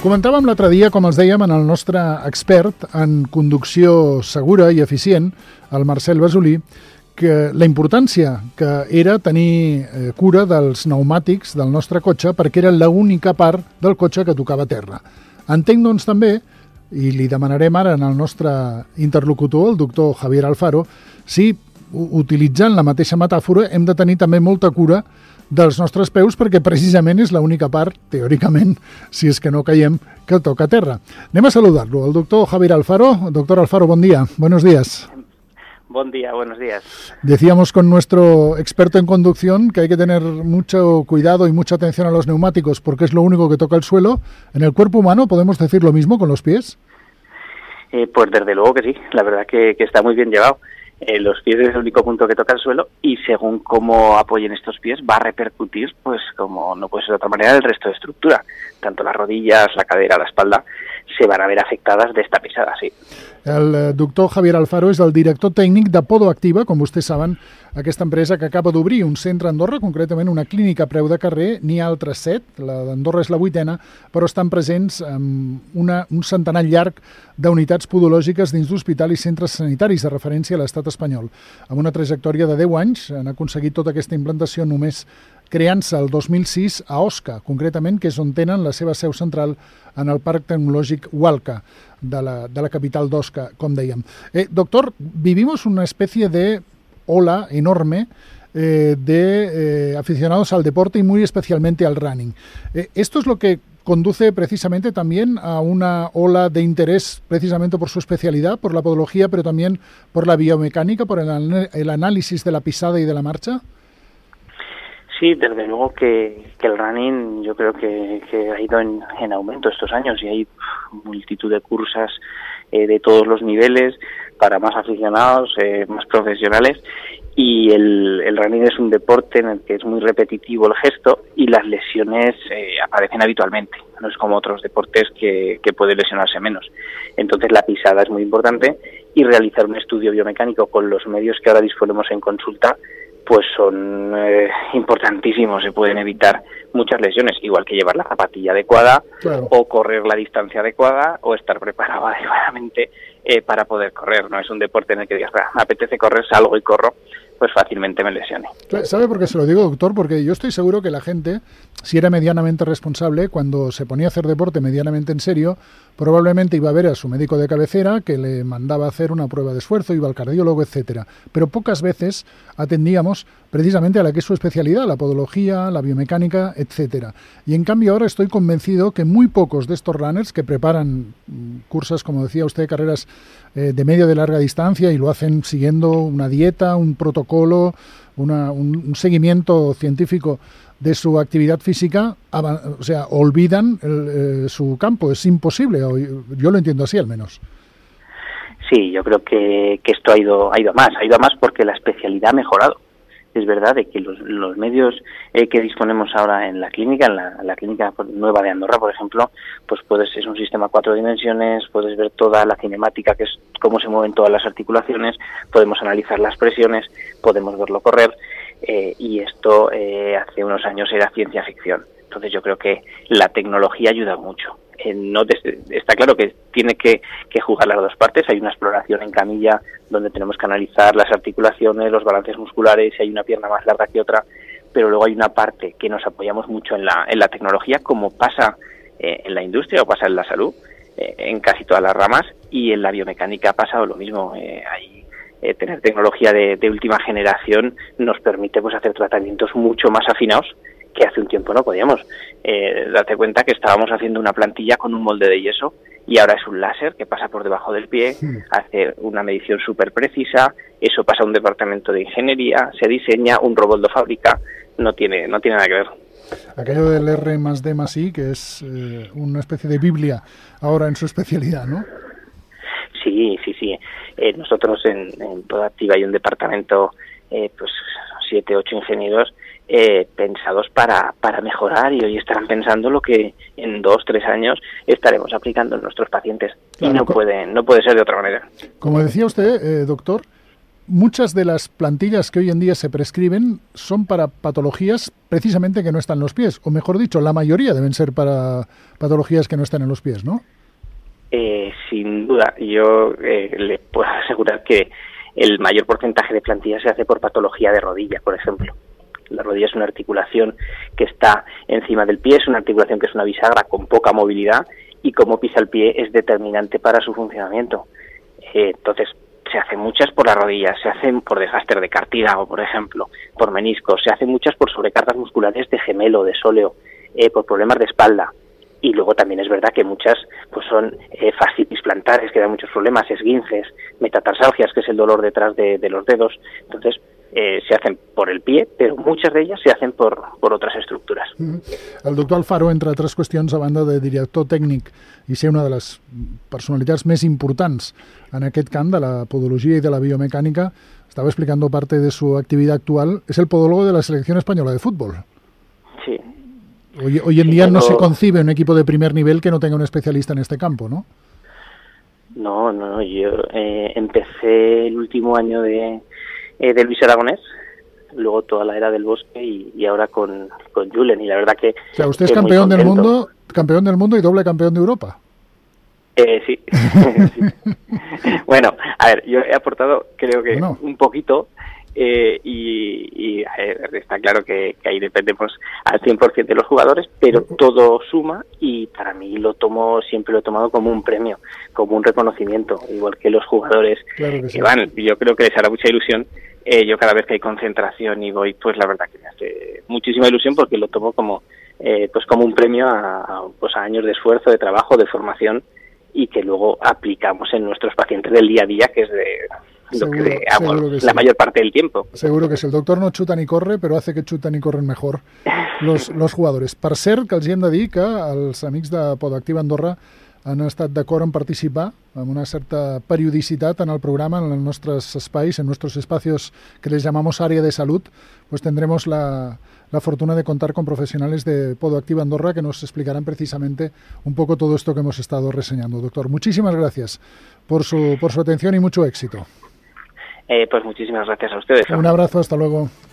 Comentàvem l'altre dia, com els dèiem, en el nostre expert en conducció segura i eficient, el Marcel Basolí, que la importància que era tenir cura dels pneumàtics del nostre cotxe perquè era l'única part del cotxe que tocava terra. Entenc, doncs, també, i li demanarem ara al nostre interlocutor, el doctor Javier Alfaro, si, utilitzant la mateixa metàfora, hem de tenir també molta cura dels nostres peus perquè precisament és l'única part, teòricament, si és que no caiem, que toca terra. Anem a saludar-lo, el doctor Javier Alfaro. Doctor Alfaro, buen día, buenos días. Buen día, buenos días. Decíamos con nuestro experto en conducción que hay que tener mucho cuidado y mucha atención a los neumáticos porque es lo único que toca el suelo. ¿En el cuerpo humano podemos decir lo mismo con los pies? Pues desde luego que sí, la verdad que está muy bien llevado. Los pies es el único punto que toca el suelo y según cómo apoyen estos pies va a repercutir, pues como no puede ser de otra manera, el resto de estructura. Tanto las rodillas, la cadera, la espalda se van a ver afectadas de esta pisada, sí. El doctor Javier Alfaro és el director tècnic de Podo Activa, com vostès saben, aquesta empresa que acaba d'obrir un centre a Andorra, concretament una clínica a preu de carrer. N'hi ha altres 7, la d'Andorra és la 8ª, però estan presents en un centenar llarg d'unitats podològiques dins d'hospital i centres sanitaris de referència a l'estat espanyol. Amb una trajectòria de 10 anys han aconseguit tota aquesta implantació només creant-se el 2006 a Osca, concretament, que és on tenen la seva seu central en el Parc Tecnològic Hualca de la capital d'Osca, com dèiem. Doctor, vivimos una especie de ola enorme de aficionados al deporte y muy especialmente al running. Esto es lo que conduce precisamente también a una ola de interés precisamente por su especialidad, por la podología, pero también por la biomecánica, por el análisis de la pisada y de la marcha. Sí, desde luego que el running yo creo que ha ido en aumento estos años y hay multitud de cursas de todos los niveles para más aficionados, más profesionales, y el running es un deporte en el que es muy repetitivo el gesto y las lesiones aparecen habitualmente, no es como otros deportes que puede lesionarse menos. Entonces la pisada es muy importante y realizar un estudio biomecánico con los medios que ahora disponemos en consulta pues son importantísimos, se pueden evitar muchas lesiones, igual que llevar la zapatilla adecuada, claro, o correr la distancia adecuada o estar preparado adecuadamente para poder correr. No es un deporte en el que digas, me apetece correr, salgo y corro, pues fácilmente me lesione. ¿Sabe por qué se lo digo, doctor? Porque yo estoy seguro que la gente, si era medianamente responsable, cuando se ponía a hacer deporte medianamente en serio, probablemente iba a ver a su médico de cabecera que le mandaba a hacer una prueba de esfuerzo, iba al cardiólogo, etcétera. Pero pocas veces atendíamos precisamente a la que es su especialidad, la podología, la biomecánica, etcétera. Y en cambio ahora estoy convencido que muy pocos de estos runners que preparan cursos, como decía usted, carreras de media de larga distancia y lo hacen siguiendo una dieta, un protocolo, un seguimiento científico de su actividad física, o sea, olvidan su campo. Es imposible, yo lo entiendo así al menos. Sí, yo creo que esto ha ido a más porque la especialidad ha mejorado. Es verdad de que los medios que disponemos ahora en la clínica, en la clínica nueva de Andorra, por ejemplo, pues es un sistema 4 dimensiones, puedes ver toda la cinemática, que es cómo se mueven todas las articulaciones, podemos analizar las presiones, podemos verlo correr, y esto hace unos años era ciencia ficción. Entonces yo creo que la tecnología ayuda mucho. Está claro que tiene que jugar las dos partes. Hay una exploración en camilla donde tenemos que analizar las articulaciones, los balances musculares, si hay una pierna más larga que otra, pero luego hay una parte que nos apoyamos mucho en la tecnología, como pasa en la industria o pasa en la salud, en casi todas las ramas, y en la biomecánica ha pasado lo mismo. Tener tecnología de última generación nos permite pues hacer tratamientos mucho más afinados que hace un tiempo no podíamos. Date cuenta que estábamos haciendo una plantilla con un molde de yeso y ahora es un láser que pasa por debajo del pie, hace una medición súper precisa, eso pasa a un departamento de ingeniería, se diseña, un robot lo fabrica, no tiene nada que ver. Aquello del R+D+I, que es una especie de Biblia ahora en su especialidad, ¿no? Sí. Nosotros en Podo Activa hay un departamento, pues 7, 8 ingenieros pensados para mejorar, y hoy estarán pensando lo que en 2, 3 años estaremos aplicando en nuestros pacientes. Claro, y no puede ser de otra manera. Como decía usted, doctor, muchas de las plantillas que hoy en día se prescriben son para patologías precisamente que no están en los pies, o mejor dicho, la mayoría deben ser para patologías que no están en los pies, ¿no? Sin duda, yo le puedo asegurar que el mayor porcentaje de plantillas se hace por patología de rodilla, por ejemplo. La rodilla es una articulación que está encima del pie, es una articulación que es una bisagra con poca movilidad y cómo pisa el pie es determinante para su funcionamiento. Entonces, se hacen muchas por las rodillas, se hacen por desgaste de cartílago, por ejemplo, por meniscos, se hacen muchas por sobrecargas musculares de gemelo, de sóleo, por problemas de espalda. Y luego también es verdad que muchas pues son fascitis plantares, que dan muchos problemas, esguinces, metatarsalgias, que es el dolor detrás de los dedos. Entonces, se hacen por el pie, però muchas de ellas se hacen por otras estructuras. El doctor Alfaro, entre altres qüestions, a banda de director tècnic i ser una de les personalitats més importants en aquest camp de la podologia i de la biomecànica, estaba explicando parte de su actividad actual, es el podólogo de la selección española de fútbol. Sí. Hoy en día no se concibe un equipo de primer nivel que no tenga un especialista en este campo, ¿no? No, yo empecé el último año de Luis Aragonés, luego toda la era del Bosque y ahora con Julen, y la verdad que... O sea, usted es campeón del mundo y doble campeón de Europa. Sí. Sí. Bueno, a ver, yo he aportado creo que un poquito y está claro que ahí dependemos al 100% de los jugadores, pero todo suma y para mí siempre lo he tomado como un premio, como un reconocimiento, igual que los jugadores que van. Yo creo que les hará mucha ilusión. Yo cada vez que hay concentración y voy, pues la verdad que me hace muchísima ilusión porque lo tomo como como un premio a años de esfuerzo, de trabajo, de formación y que luego aplicamos en nuestros pacientes del día a día, que es lo que hago la mayor parte del tiempo. Seguro que sí. El doctor no xuta ni corre, però hace que xuten i corren mejor los jugadores. Per cert, que els hem de dir que els amics de Podactiva Andorra han estat d'acord en participar amb una certa periodicitat en el programa, en els nostres espais, en nuestros espacios que les llamamos área de salud, pues tendremos la fortuna de contar con profesionales de Podactiva Andorra que nos explicarán precisamente un poco todo esto que hemos estado reseñando. Doctor, muchísimas gracias por su atención y mucho éxito. Pues muchísimas gracias a ustedes. Un abrazo, hasta luego.